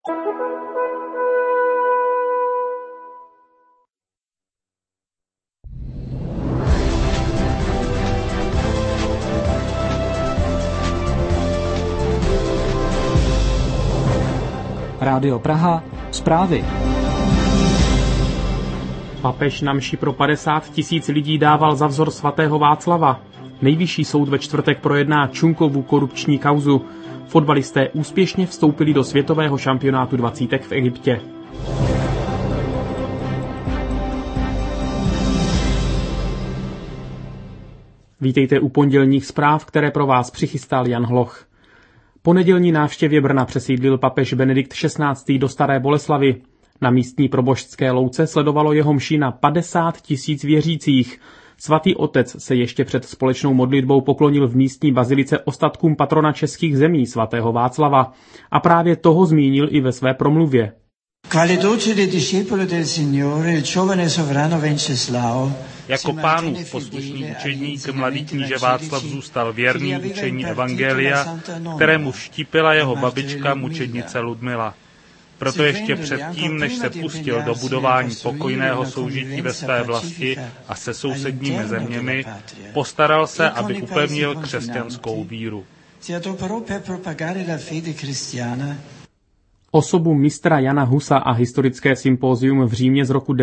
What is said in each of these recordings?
Rádio Praha, zprávy. Papež na mši pro 50 000 lidí dával za vzor svatého Václava. Nejvyšší soud ve čtvrtek projedná Čunkovu korupční kauzu. Fotbalisté úspěšně vstoupili do světového šampionátu 20 v Egyptě. Vítejte u pondělních zpráv, které pro vás přichystal Jan Hloch. Po nedělní návštěvě Brna přesídlil papež Benedikt XVI. Do Staré Boleslavi. Na místní proboštské louce sledovalo jeho mši na 50 000 věřících. Svatý otec se ještě před společnou modlitbou poklonil v místní bazilice ostatkům patrona českých zemí svatého Václava. A právě toho zmínil i ve své promluvě. Jako Pánův poslušný učedník mladý kníže Václav zůstal věrný učení evangelia, kterému vštípila jeho babička mučednice Ludmila. Proto ještě předtím, než se pustil do budování pokojného soužití ve své vlasti a se sousedními zeměmi, postaral se, aby upevnil křesťanskou víru. Osobu mistra Jana Husa a historické sympózium v Římě z roku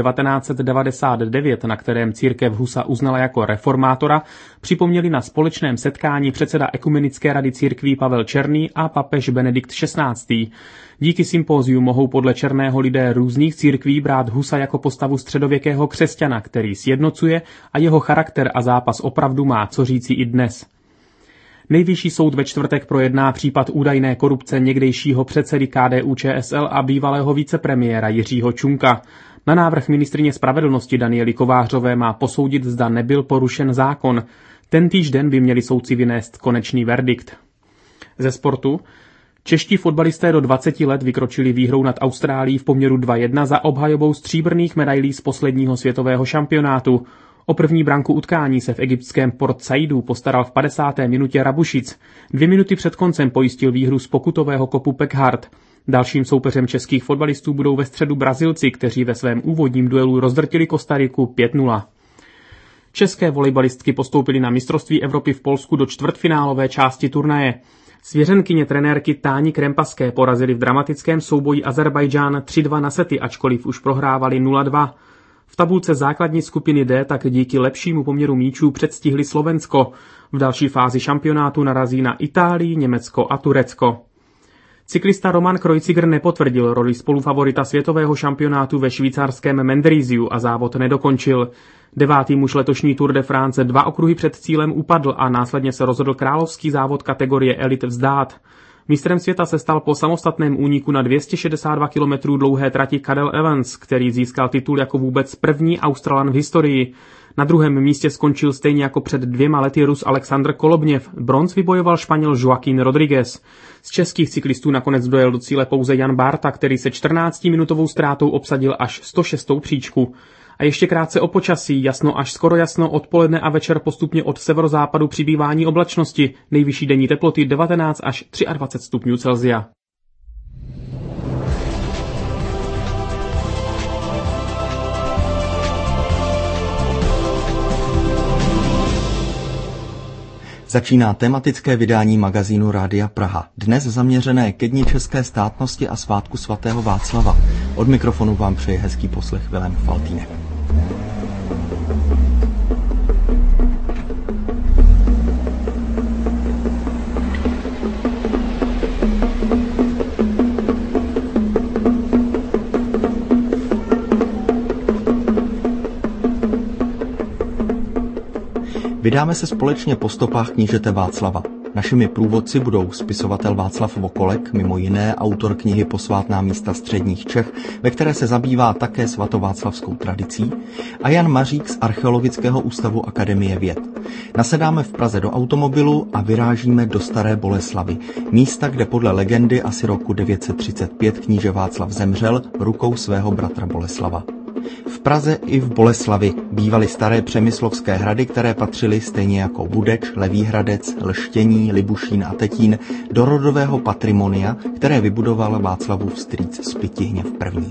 1999, na kterém církev Husa uznala jako reformátora, připomněli na společném setkání předseda Ekumenické rady církví Pavel Černý a papež Benedikt XVI. Díky sympóziu mohou podle Černého lidé různých církví brát Husa jako postavu středověkého křesťana, který sjednocuje a jeho charakter a zápas opravdu má co říci i dnes. Nejvyšší soud ve čtvrtek projedná případ údajné korupce někdejšího předsedy KDU-ČSL a bývalého vicepremiéra Jiřího Čunka. Na návrh ministryně spravedlnosti Daniely Kovářové má posoudit, zda nebyl porušen zákon. Tentýž den by měli soudci vynést konečný verdikt. Ze sportu. Čeští fotbalisté do 20 let vykročili výhrou nad Austrálií v poměru 2-1 za obhajobou stříbrných medailí z posledního světového šampionátu. O první branku utkání se v egyptském Port Saidu postaral v 50. minutě Rabušic. 2 minuty před koncem pojistil výhru z pokutového kopu Pekhart. Dalším soupeřem českých fotbalistů budou ve středu Brazilci, kteří ve svém úvodním duelu rozdrtili Kostariku 5-0. České volejbalistky postoupily na mistrovství Evropy v Polsku do čtvrtfinálové části turnaje. Svěřenkyně trenérky Táni Krempaské porazili v dramatickém souboji Azerbajdžán 3-2 na sety, ačkoliv už prohrávali 0-2. V tabulce základní skupiny D tak díky lepšímu poměru míčů předstihli Slovensko. V další fázi šampionátu narazí na Itálii, Německo a Turecko. Cyklista Roman Kreuziger nepotvrdil roli spolufavorita světového šampionátu ve švýcarském Mendrisiu a závod nedokončil. 9. muž letošní Tour de France 2 okruhy před cílem upadl a následně se rozhodl královský závod kategorie Elit vzdát. Mistrem světa se stal po samostatném úniku na 262 km dlouhé trati Cadel Evans, který získal titul jako vůbec první Australan v historii. Na druhém místě skončil stejně jako před 2 lety Rus Alexandr Kolobněv. Bronz vybojoval Španěl Joaquín Rodriguez. Z českých cyklistů nakonec dojel do cíle pouze Jan Bárta, který se 14-minutovou ztrátou obsadil až 106. příčku. A ještě krátce o počasí, jasno až skoro jasno, odpoledne a večer postupně od severozápadu přibývání oblačnosti, nejvyšší denní teploty 19 až 23 stupňů Celsia. Začíná tematické vydání magazínu Rádia Praha, dnes zaměřené ke dni české státnosti a svátku svatého Václava. Od mikrofonu vám přeje hezký poslech Vilém Faltýnek. Vydáme se společně po stopách knížete Václava. Našimi průvodci budou spisovatel Václav Vokolek, mimo jiné autor knihy Posvátná místa středních Čech, ve které se zabývá také svatováclavskou tradicí, a Jan Mařík z Archeologického ústavu Akademie věd. Nasedáme v Praze do automobilu a vyrážíme do Staré Boleslavy, místa, kde podle legendy asi roku 935 kníže Václav zemřel rukou svého bratra Boleslava. V Praze i v Boleslavi bývaly staré přemyslovské hrady, které patřily stejně jako Budeč, Levý Hradec, Lštění, Libušín a Tetín do rodového patrimonia, které vybudoval Václavův strýc Spytihněv I.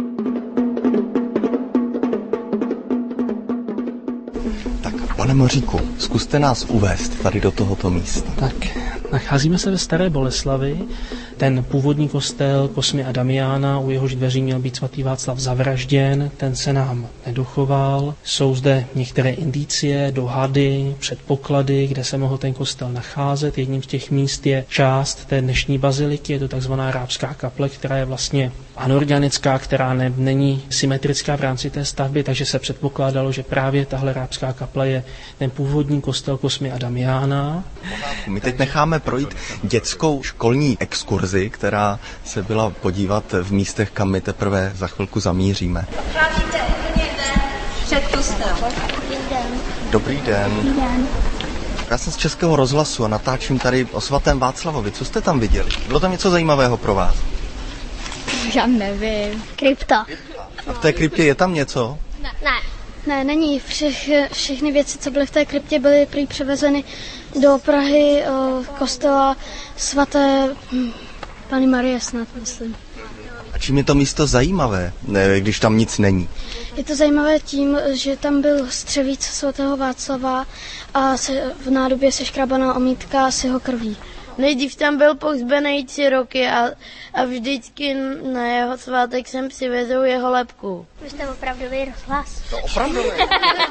Tak, pane Moříku, zkuste nás uvést tady do tohoto místa. Tak, nacházíme se ve Staré Boleslavi. Ten původní kostel Kosmy a Damiána, u jehož dveří měl být svatý Václav zavražděn, ten se nám nedochoval. Jsou zde některé indicie, dohady, předpoklady, kde se mohl ten kostel nacházet. Jedním z těch míst je část té dnešní baziliky, je to takzvaná Rábská kaple, která je vlastně anorganická, která není symetrická v rámci té stavby, takže se předpokládalo, že právě tahle Rábská kaple je ten původní kostel Kosmy a Damiána. My teď necháme projít dětskou školní exkurzi, která se byla podívat v místech, kam my teprve za chvilku zamíříme. Procházíte úplně před kostel. Dobrý den. Dobrý den. Já jsem z Českého rozhlasu a natáčím tady o svatém Václavovi. Co jste tam viděli? Bylo tam něco zajímavého pro vás? Já nevím. Krypta. A v té kryptě je tam něco? Ne, není. Všechny věci, co byly v té kryptě, byly prý převezeny do Prahy kostela svaté Panny Marie snad, myslím. A čím je to místo zajímavé, když tam nic není? Je to zajímavé tím, že tam byl střevíc svatého Václava a v nádobě seškrabaná omítka s jeho krví. Nejdřív tam byl pohřbený 3 roky a vždycky na jeho svátek sem přivezou jeho lebku. Vy jste opravdový rozhlas. To opravdu ne.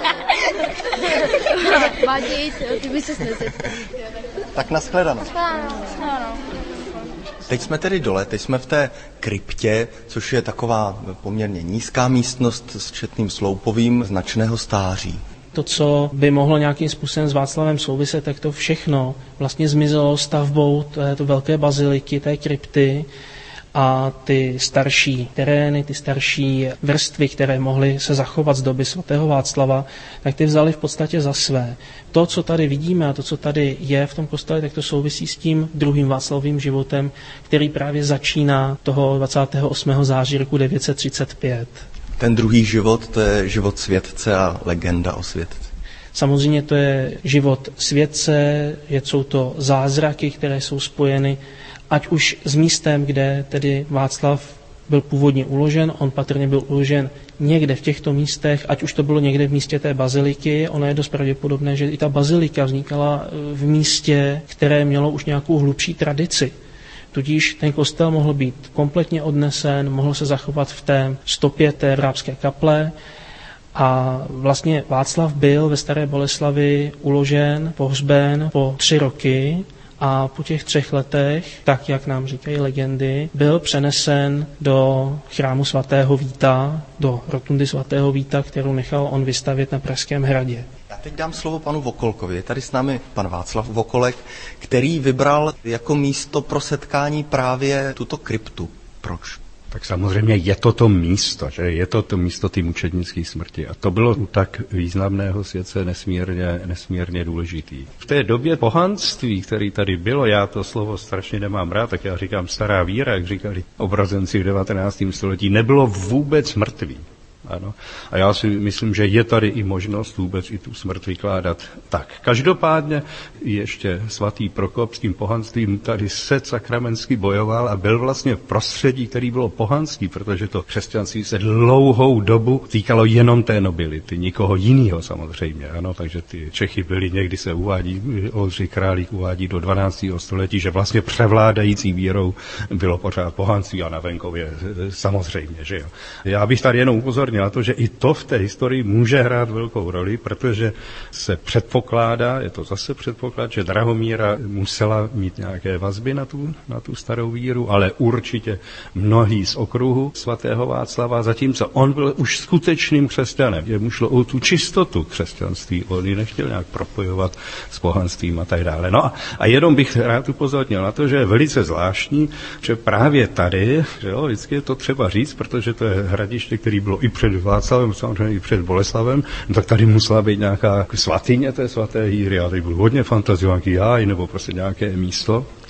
Vadí, ty by se snesl. Tak nashledanou. Teď jsme tedy dole, teď jsme v té kryptě, což je taková poměrně nízká místnost s četným sloupovým značného stáří. To, co by mohlo nějakým způsobem s Václavem souviset, tak to všechno vlastně zmizelo stavbou této velké baziliky, té krypty, a ty starší terény, ty starší vrstvy, které mohly se zachovat z doby svatého Václava, tak ty vzali v podstatě za své. To, co tady vidíme a to, co tady je v tom kostele, tak to souvisí s tím druhým Václavovým životem, který právě začíná toho 28. září roku 935. Ten druhý život, to je život světce a legenda o světci. Samozřejmě to je život světce, jsou to zázraky, které jsou spojeny ať už s místem, kde tedy Václav byl původně uložen, on patrně byl uložen někde v těchto místech, ať už to bylo někde v místě té baziliky, ono je dost pravděpodobné, že i ta bazilika vznikala v místě, které mělo už nějakou hlubší tradici. Tudíž ten kostel mohl být kompletně odnesen, mohl se zachovat v té stopě té Rábské kaple a vlastně Václav byl ve Staré Boleslavi uložen, pohřben po 3 roky a po těch 3 letech, tak jak nám říkají legendy, byl přenesen do chrámu svatého Víta, do rotundy svatého Víta, kterou nechal on vystavět na Pražském hradě. Já teď dám slovo panu Vokolkovi. Je tady s námi pan Václav Vokolek, který vybral jako místo pro setkání právě tuto kryptu. Proč? Tak samozřejmě je to místo, že je to místo té mučednické smrti. A to bylo u tak významného světce nesmírně důležitý. V té době pohanství, který tady bylo, já to slovo strašně nemám rád, tak já říkám stará víra, jak říkali obrazenci v 19. století, nebylo vůbec mrtvý. Ano. A já si myslím, že je tady i možnost vůbec i tu smrt vykládat tak. Každopádně ještě svatý Prokop s tím pohanstvím tady sakramentsky bojoval a byl vlastně v prostředí, který bylo pohanský, protože to křesťanství se dlouhou dobu týkalo jenom té nobility, nikoho jiného samozřejmě. Ano, takže ty Čechy byli, někdy se uvádí, Oldřich Králík uvádí do 12. století, že vlastně převládající vírou bylo pořád pohanství a na venkově samozřejmě, že jo. Já bych tady jenom upozornil na to, že i to v té historii může hrát velkou roli, protože se předpokládá, je to zase předpoklad, že Drahomíra musela mít nějaké vazby na tu starou víru, ale určitě mnohý z okruhu svatého Václava, zatímco on byl už skutečným křesťanem. Jemu šlo o tu čistotu křesťanství, on ji nechtěl nějak propojovat s pohanstvím a tak dále. No a jenom bych rád upozornil na to, že je velice zvláštní, že právě tady, že jo, vždycky je to třeba říct, protože to je hradiště, který bylo i před Václavem, samozřejmě i před Boleslavem, no tak tady musela být nějaká svatyně té svaté víry, a tady byl hodně fantazovaný jáj, nebo prostě nějaké místo,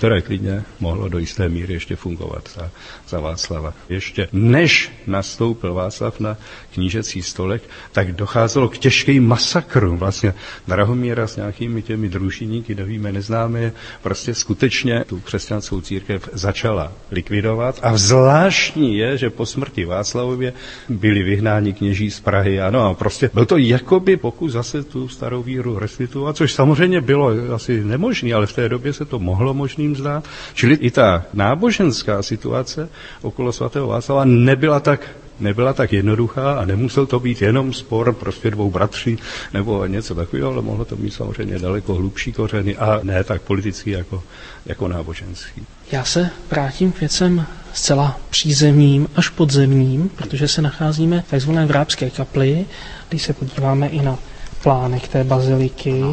které klidně mohlo do jisté míry ještě fungovat za Václava. Ještě než nastoupil Václav na knížecí stolek, tak docházelo k těžkým masakrům. Vlastně Drahomíra s nějakými těmi družiníky, nevíme, neznáme, prostě skutečně tu křesťanskou církev začala likvidovat. A zvláštní je, že po smrti Václavově byli vyhnáni kněží z Prahy. Ano, a prostě byl to jakoby pokus zase tu starou víru restituovat, což samozřejmě bylo asi nemožné, ale v té době se to mohlo možným zdát. Čili i ta náboženská situace okolo svatého Václava nebyla tak jednoduchá a nemusel to být jenom spor prostě dvou bratří nebo něco takového, ale mohlo to mít samozřejmě daleko hlubší kořeny a ne tak politický jako náboženský. Já se vrátím k věcem zcela přízemním až podzemním, protože se nacházíme v takzvané Vrábské kapli, když se podíváme i na plánek té baziliky.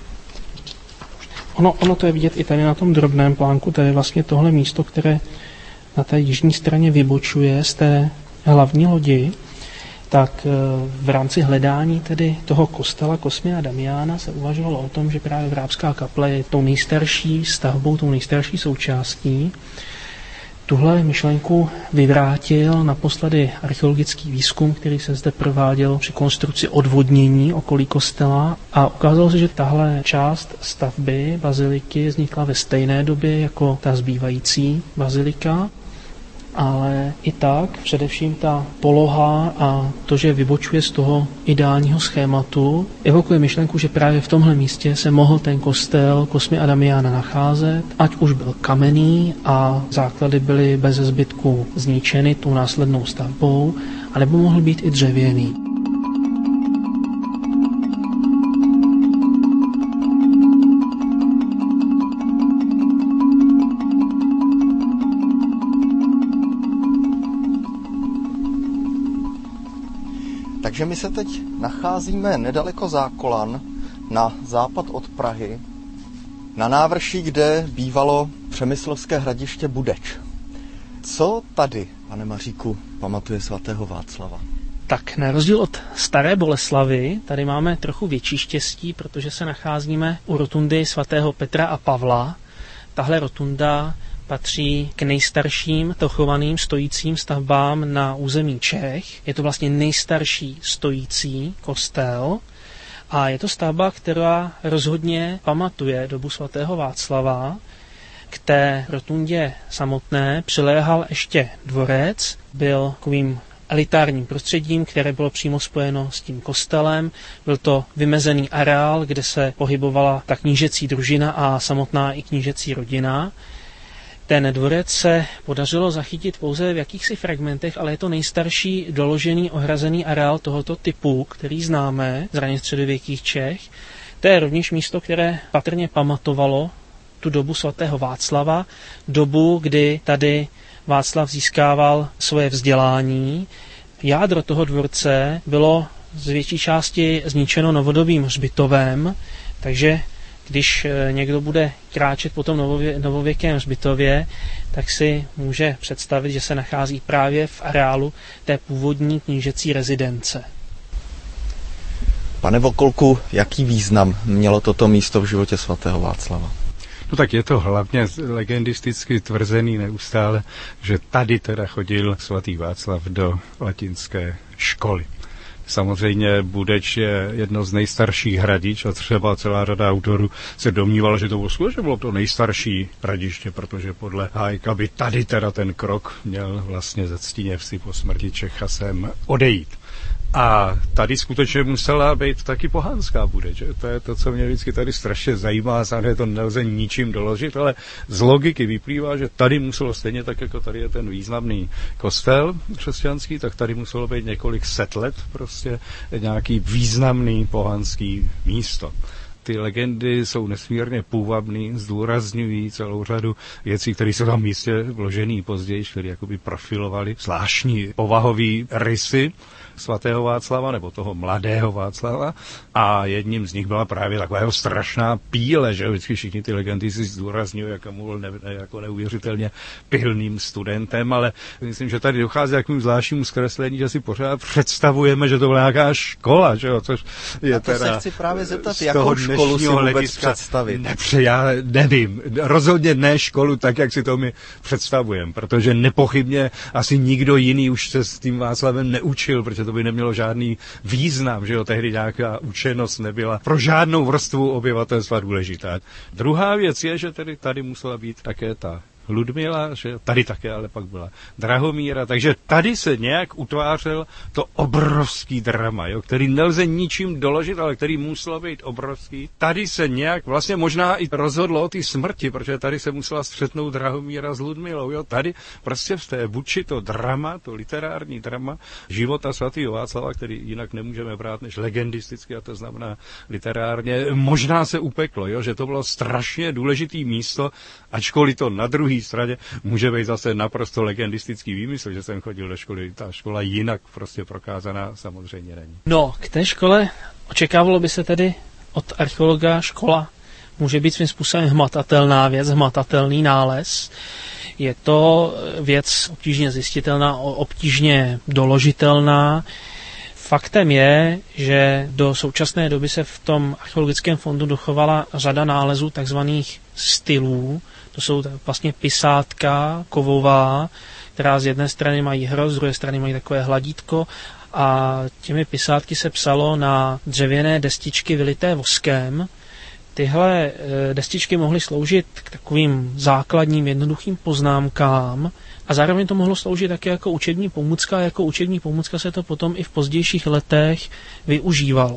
Ono to je vidět i tady na tom drobném plánku, to je vlastně tohle místo, které na té jižní straně vybočuje z té hlavní lodi, tak v rámci hledání tedy toho kostela Kosmy a Damiána se uvažovalo o tom, že právě Vrábská kaple je tou nejstarší stavbou, tou nejstarší součástí. Tuhle myšlenku vyvrátil naposledy archeologický výzkum, který se zde prováděl při konstrukci odvodnění okolí kostela a ukázalo se, že tahle část stavby baziliky vznikla ve stejné době jako ta zbývající bazilika, ale i tak především ta poloha a to, že vybočuje z toho ideálního schématu, evokuje myšlenku, že právě v tomhle místě se mohl ten kostel Kosmy a Damiána nacházet, ať už byl kamenný a základy byly bez zbytku zničeny tou následnou stavbou, anebo mohl být i dřevěný. Takže my se teď nacházíme nedaleko Zákolan, na západ od Prahy, na návrší, kde bývalo přemyslovské hradiště Budeč. Co tady, pane Maříku, pamatuje svatého Václava? Tak na rozdíl od Staré Boleslavy, tady máme trochu větší štěstí, protože se nacházíme u rotundy svatého Petra a Pavla. Tahle rotunda patří k nejstarším dochovaným stojícím stavbám na území Čech. Je to vlastně nejstarší stojící kostel a je to stavba, která rozhodně pamatuje dobu svatého Václava. K té rotundě samotné přiléhal ještě dvorec, byl takovým elitárním prostředím, které bylo přímo spojeno s tím kostelem. Byl to vymezený areál, kde se pohybovala ta knížecí družina a samotná i knížecí rodina. Ten dvorec se podařilo zachytit pouze v jakýchsi fragmentech, ale je to nejstarší doložený ohrazený areál tohoto typu, který známe z raně středověkých Čech. To je rovněž místo, které patrně pamatovalo tu dobu svatého Václava, dobu, kdy tady Václav získával svoje vzdělání. Jádro toho dvorce bylo z větší části zničeno novodobým hřbitovem, takže když někdo bude kráčet po tom novověkém hřbitově, tak si může představit, že se nachází právě v areálu té původní knížecí rezidence. Pane Vokolku, jaký význam mělo toto místo v životě svatého Václava? No tak je to hlavně legendisticky tvrzený neustále, že tady teda chodil svatý Václav do latinské školy. Samozřejmě Budeč je jedno z nejstarších hradišť a třeba celá řada autorů se domnívala, že to bylo skutečně bylo to nejstarší hradiště, protože podle Hájka by tady teda ten krok měl vlastně ze Ctiněvsi po smrti Čecha sem odejít. A tady skutečně musela být taky pohanská Budeč. To je to, co mě vždycky tady strašně zajímá, samozřejmě to nelze ničím doložit, ale z logiky vyplývá, že tady muselo stejně tak, jako tady je ten významný kostel křesťanský, tak tady muselo být několik set let prostě nějaký významný pohanský místo. Ty legendy jsou nesmírně půvabný, zdůrazňují celou řadu věcí, které jsou tam místě vložený později, které jakoby profilovaly zvláštní povahový rysy svatého Václava, nebo toho mladého Václava. A jedním z nich byla právě taková jeho strašná píle, že vždycky všichni ty legendy si zdůrazňují, jak mu byl jako neuvěřitelně pilným studentem, ale myslím, že tady dochází k takovým zvláštnímu zkreslení, že si pořád představujeme, že to byla nějaká škola, že jo, což je a to teda se chci právě zeptat, jakou školu si vůbec představit? Já nevím. Rozhodně ne školu tak, jak si to my představujeme, protože nepochybně asi nikdo jiný už se s tím Václavem neučil, protože to by nemělo žádný význam, že jo, tehdy nějaká učenost nebyla pro žádnou vrstvu obyvatelstva důležitá. Druhá věc je, že tedy tady musela být také ta Ludmila, že tady také ale pak byla Drahomíra, takže tady se nějak utvářel to obrovský drama, jo, který nelze ničím doložit, ale který muselo být obrovský. Tady se nějak vlastně možná i rozhodlo o té smrti, protože tady se musela střetnout Drahomíra s Ludmilou, jo, tady prostě v té vůči to drama, to literární drama života svatého Václava, který jinak nemůžeme brát než legendisticky, a to znamená literárně, možná se upeklo, jo, že to bylo strašně důležitý místo, ačkoliv to na druhý straně může být zase naprosto legendistický výmysl, že jsem chodil do školy. Ta škola jinak prostě prokázaná samozřejmě není. No, k té škole očekávalo by se tedy od archeologa, škola může být svým způsobem hmatatelná věc, hmatatelný nález. Je to věc obtížně zjistitelná, obtížně doložitelná. Faktem je, že do současné doby se v tom archeologickém fondu dochovala řada nálezů takzvaných stylů. To jsou vlastně pisátka kovová, která z jedné strany mají hroz, z druhé strany mají takové hladítko a těmi pisátky se psalo na dřevěné destičky vylité voskem. Tyhle destičky mohly sloužit k takovým základním jednoduchým poznámkám a zároveň to mohlo sloužit také jako učební pomůcka. Jako učební pomůcka se to potom i v pozdějších letech využívalo.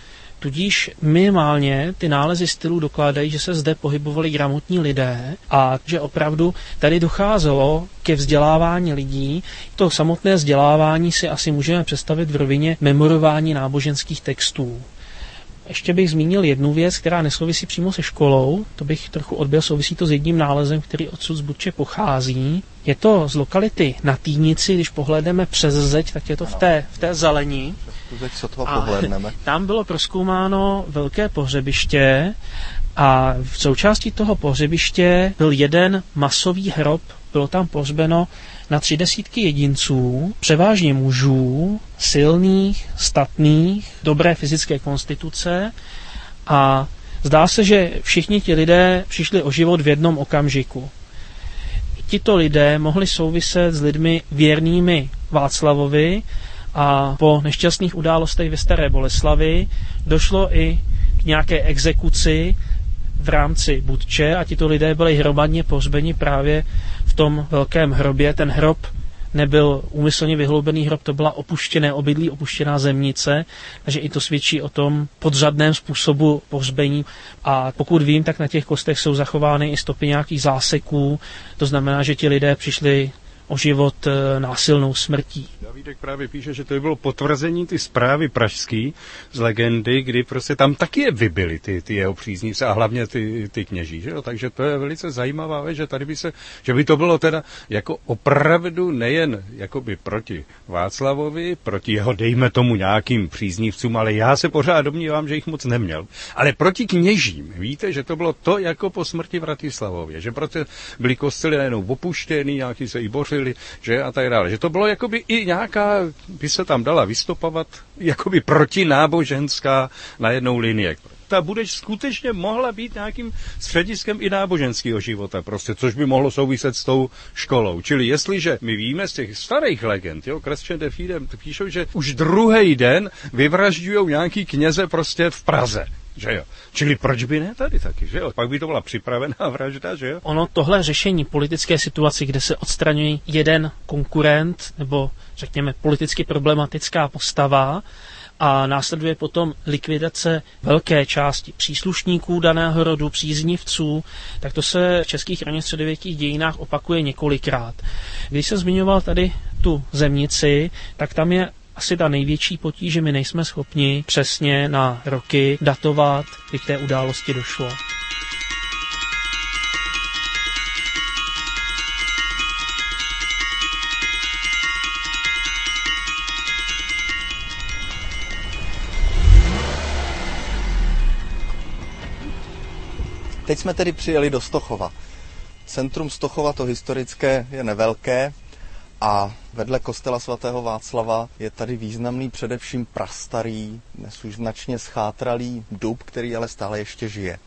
Tudíž minimálně ty nálezy stylů dokládají, že se zde pohybovali gramotní lidé a že opravdu tady docházelo ke vzdělávání lidí. To samotné vzdělávání si asi můžeme představit v rovině memorování náboženských textů. Ještě bych zmínil jednu věc, která nesouvisí přímo se školou, to bych trochu odbil, souvisí to s jedním nálezem, který odsud z Budče pochází. Je to z lokality na Týnici, když pohlédneme přes zeď, tak je to v té zelení. Tam bylo prozkoumáno velké pohřebiště a v součástí toho pohřebiště byl jeden masový hrob, bylo tam pohřbeno na 30 jedinců, převážně mužů, silných, statných, dobré fyzické konstituce a zdá se, že všichni ti lidé přišli o život v jednom okamžiku. Tito lidé mohli souviset s lidmi věrnými Václavovi a po nešťastných událostech ve Staré Boleslavi došlo i k nějaké exekuci v rámci Budče a tito lidé byli hromadně pohřbeni právě v tom velkém hrobě. Ten hrob nebyl úmyslně vyhloubený hrob, to byla opuštěné obydlí, opuštěná zemnice, takže i to svědčí o tom podřadném způsobu pohřbení. A pokud vím, tak na těch kostech jsou zachovány i stopy nějakých záseků, to znamená, že ti lidé přišli o život násilnou smrtí. Davídek právě píše, že to bylo potvrzení ty zprávy pražský z legendy, kdy prostě tam taky je vybili ty jeho příznivci a hlavně ty kněží, že jo? Takže to je velice zajímavá věc, že tady že by to bylo teda jako opravdu nejen jakoby proti Václavovi, proti jeho dejme tomu nějakým příznivcům, ale já se pořád domnívám, že jich moc neměl. Ale proti kněžím, víte, že to bylo to jako po smrti Vratislavově, že proto byli kostely najednou opuštěný, nějaký se i bořili, že a tak dále. Že to bylo jakoby i nějaká, by se tam dala vystopovat, jakoby protináboženská najednou linie. Ta Budeč skutečně mohla být nějakým střediskem i náboženského života, prostě, což by mohlo souviset s tou školou. Čili jestliže my víme z těch starých legend, jo, Kresťan de Fidem píšou, že už druhý den vyvražďují nějaký kněze prostě v Praze. Že jo. Čili proč by ne tady taky, že jo? Pak by to byla připravená vražda, že jo? Ono tohle řešení politické situace, kde se odstraňuje jeden konkurent, nebo řekněme politicky problematická postava a následuje potom likvidace velké části příslušníků daného rodu, příznivců, tak to se v českých raně středověkých dějinách opakuje několikrát. Když se zmiňoval tady tu zemnici, tak tam je asi ta největší potíž, že my nejsme schopni přesně na roky datovat, kdy k té události došlo. Teď jsme tedy přijeli do Stochova. Centrum Stochova, to historické, je nevelké A vedle kostela svatého Václava je tady významný především prastarý, dnes už značně schátralý dub, který ale stále ještě žije.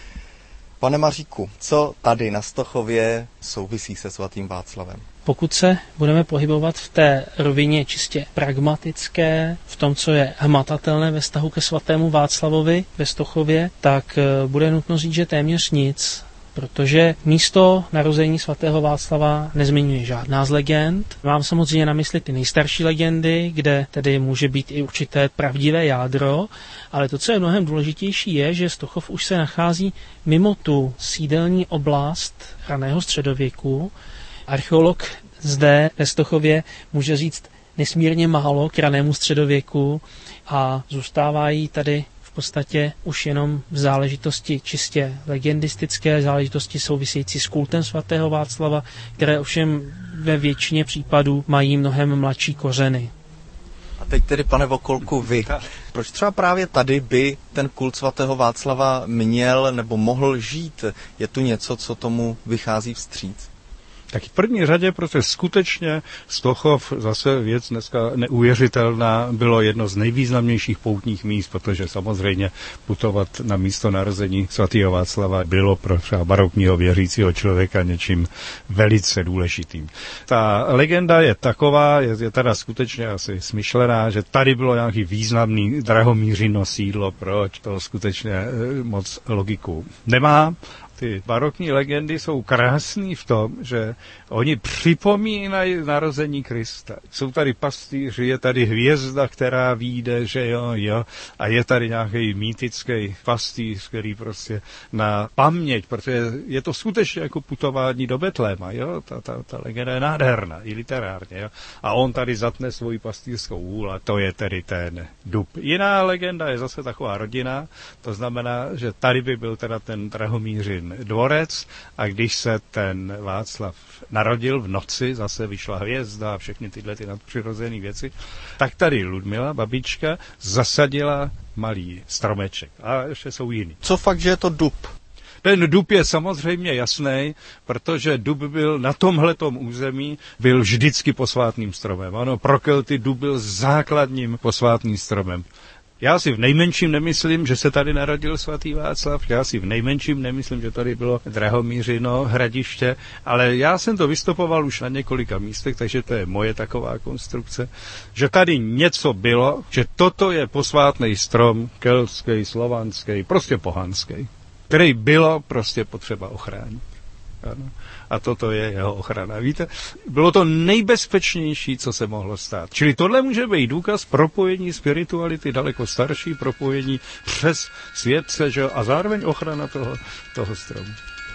Pane Maříku, co tady na Stochově souvisí se svatým Václavem? Pokud se budeme pohybovat v té rovině čistě pragmatické, v tom, co je hmatatelné ve vztahu ke svatému Václavovi ve Stochově, tak bude nutno říct, že téměř nic, protože místo narození svatého Václava nezmiňuje žádná z legend. Mám samozřejmě na mysli ty nejstarší legendy, kde tedy může být i určité pravdivé jádro, ale to, co je mnohem důležitější, je, že Stochov už se nachází mimo tu sídelní oblast raného středověku. Archeolog zde ve Stochově může říct nesmírně málo k ranému středověku a zůstávají tady v podstatě už jenom v záležitosti čistě legendistické, záležitosti související s kultem svatého Václava, které ovšem ve většině případů mají mnohem mladší kořeny. A teď tedy, pane Vokolku, vy. Proč třeba právě tady by ten kult svatého Václava měl nebo mohl žít? Je tu něco, co tomu vychází vstříc? Tak v první řadě, protože skutečně Stochov, zase věc dneska neuvěřitelná, bylo jedno z nejvýznamnějších poutních míst, protože samozřejmě putovat na místo narození svatého Václava bylo pro třeba barokního věřícího člověka něčím velice důležitým. Ta legenda je taková, je teda skutečně asi smyšlená, že tady bylo nějaký významný Drahomířino sídlo, proč to skutečně moc logiku nemá. Ty barokní legendy jsou krásný v tom, že oni připomínají narození Krista. Jsou tady pastýři, je tady hvězda, která vyjde, že jo, a je tady nějaký mýtický pastýř, který prostě na paměť, protože je to skutečně jako putování do Betléma, jo, ta legenda je nádherná, i literárně, jo, a on tady zatne svoji pastýřskou hůl a to je tedy ten dub. Jiná legenda je zase taková rodinná, to znamená, že tady by byl teda ten Drahomířin dvorec a když se ten Václav narodil v noci, zase vyšla hvězda a všechny tyhle ty nadpřirozené věci, tak tady Ludmila, babička, zasadila malý stromeček. A ještě jsou jiný. Co fakt, že je to dub? Ten dub je samozřejmě jasný, protože dub byl na tomhletom území, byl vždycky posvátným stromem. Ano, pro Kelty dub byl základním posvátným stromem. Já si v nejmenším nemyslím, že se tady narodil svatý Václav, já si v nejmenším nemyslím, že tady bylo Drahomířino hradiště, ale já jsem to vystupoval už na několika místech, takže to je moje taková konstrukce, že tady něco bylo, že toto je posvátný strom keltský, slovanský, prostě pohanský, který bylo prostě potřeba ochránit. Ano. A toto je jeho ochrana. Víte, bylo to nejbezpečnější, co se mohlo stát. Čili tohle může být důkaz propojení spirituality, daleko starší propojení přes světce, že? A zároveň ochrana toho stromu.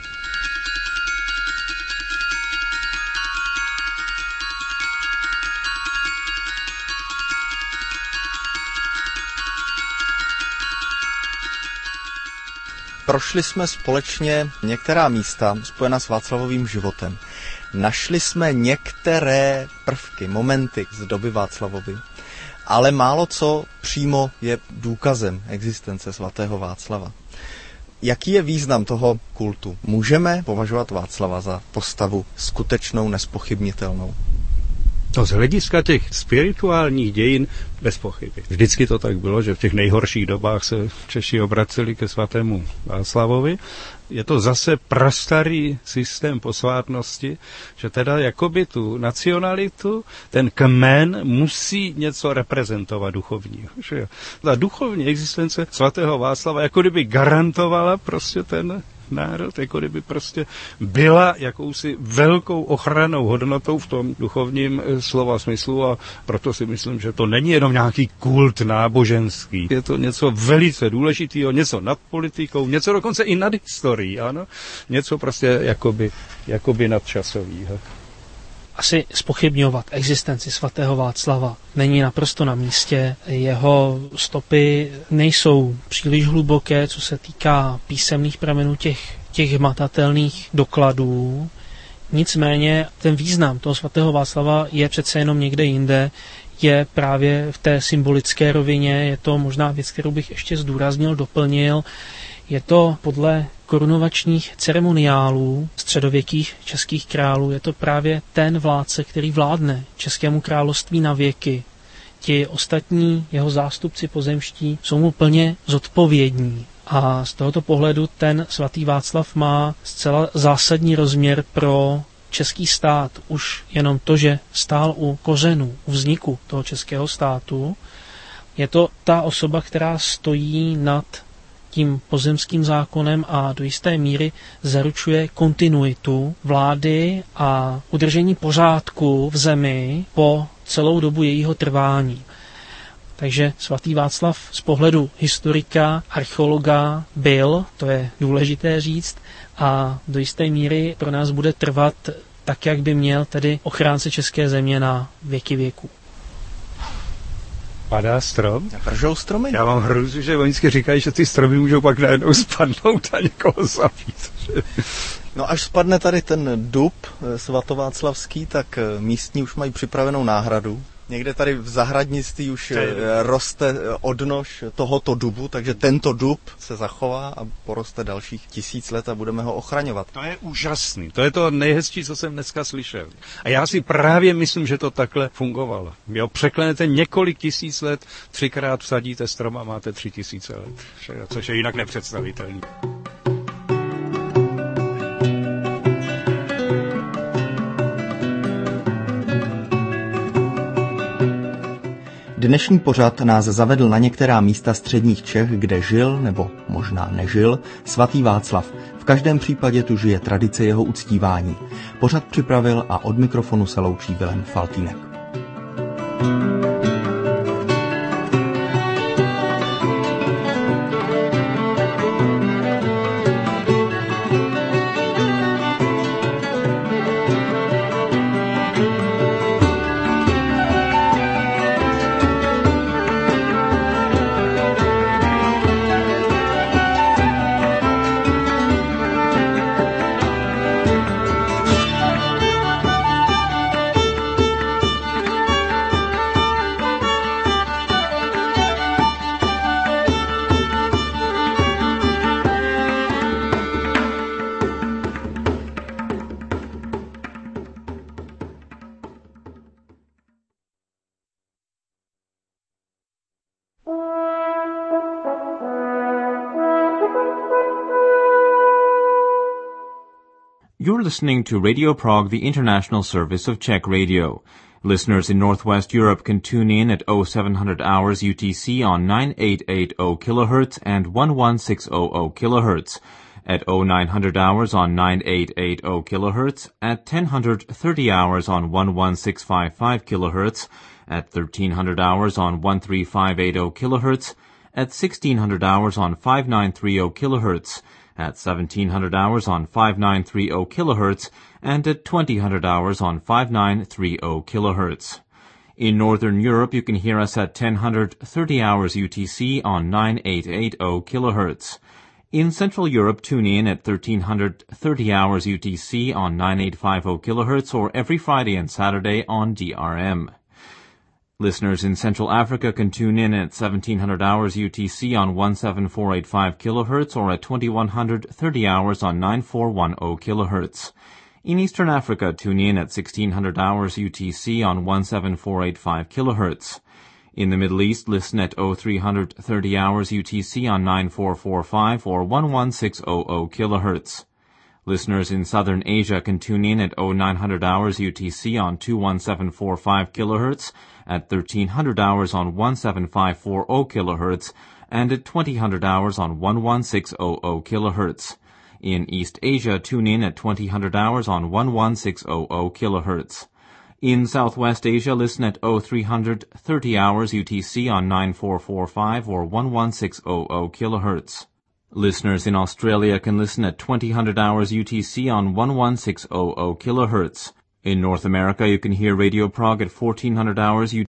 Prošli jsme společně některá místa spojená s Václavovým životem. Našli jsme některé prvky, momenty z doby Václavovy, ale málo co přímo je důkazem existence svatého Václava. Jaký je význam toho kultu? Můžeme považovat Václava za postavu skutečnou, nespochybnitelnou? No z hlediska těch spirituálních dějin bez pochyby. Vždycky to tak bylo, že v těch nejhorších dobách se Češi obraceli ke svatému Václavovi. Je to zase prastarý systém posvátnosti, že teda jakoby tu nacionalitu, ten kmen musí něco reprezentovat duchovního. Že jo? Ta duchovní existence svatého Václava jako kdyby garantovala prostě ten národ, jako kdyby prostě byla jakousi velkou ochrannou hodnotou v tom duchovním slova smyslu a proto si myslím, že to není jenom nějaký kult náboženský. Je to něco velice důležitého, něco nad politikou, něco dokonce i nad historií, ano? Něco prostě jakoby nadčasového. Asi zpochybňovat existenci svatého Václava není naprosto na místě. Jeho stopy nejsou příliš hluboké, co se týká písemných pramenů těch hmatatelných dokladů. Nicméně ten význam toho svatého Václava je přece jenom někde jinde, je právě v té symbolické rovině, je to možná věc, kterou bych ještě zdůraznil, doplnil. Je to podle korunovačních ceremoniálů středověkých českých králů je to právě ten vládce, který vládne Českému království na věky. Ti ostatní jeho zástupci pozemští jsou mu plně zodpovědní. A z tohoto pohledu ten svatý Václav má zcela zásadní rozměr pro český stát. Už jenom to, že stál u kořenů, u vzniku toho českého státu, je to ta osoba, která stojí nad tím pozemským zákonem a do jisté míry zaručuje kontinuitu vlády a udržení pořádku v zemi po celou dobu jejího trvání. Takže svatý Václav z pohledu historika, archeologa byl, to je důležité říct, a do jisté míry pro nás bude trvat tak, jak by měl tedy ochránce české země na věky věků. Padá strom? Vržou stromy? Já mám hrůzu, že oni vždycky říkají, že ty stromy můžou pak najednou spadnout a někoho zabít. No až spadne tady ten dub svatováclavský, tak místní už mají připravenou náhradu. Někde tady v zahradnictví už roste odnož tohoto dubu, takže tento dub se zachová a poroste dalších 1000 let a budeme ho ochraňovat. To je úžasný, to je to nejhezčí, co jsem dneska slyšel. A já si právě myslím, že to takhle fungovalo. Jo, překlenete několik 1000 let, 3krát vsadíte strom a máte 3000 let, což je jinak nepředstavitelné. Dnešní pořad nás zavedl na některá místa středních Čech, kde žil, nebo možná nežil, svatý Václav. V každém případě tu žije tradice jeho uctívání. Pořad připravil a od mikrofonu se loučí Vilém Faltýnek. You're listening to Radio Prague, the international service of Czech radio. Listeners in Northwest Europe can tune in at 0700 hours UTC on 9880 kHz and 11600 kHz, at 0900 hours on 9880 kHz, at 1030 hours on 11655 kHz, at 1300 hours on 13580 kHz, at 1600 hours on 5930 kHz, at 1700 hours on 5930 kHz, and at 2000 hours on 5930 kHz. In Northern Europe, you can hear us at 1030 hours UTC on 9880 kHz. In Central Europe, tune in at 1330 hours UTC on 9850 kHz or every Friday and Saturday on DRM. Listeners in Central Africa can tune in at 1700 hours UTC on 17485 kHz or at 2130 hours on 9410 kHz. In Eastern Africa, tune in at 1600 hours UTC on 17485 kHz. In the Middle East, listen at 0330 hours UTC on 9445 or 11600 kHz. Listeners in Southern Asia can tune in at 0900 hours UTC on 21745 kHz, at 1300 hours on 17540 kHz, and at 2000 hours on 11600 kHz. In East Asia, tune in at 2000 hours on 11600 kHz. In Southwest Asia, listen at 0330 hours UTC on 9445 or 11600 kHz. Listeners in Australia can listen at 2000 hours UTC on 11600 kHz. In North America, you can hear Radio Prague at 1400 hours UTC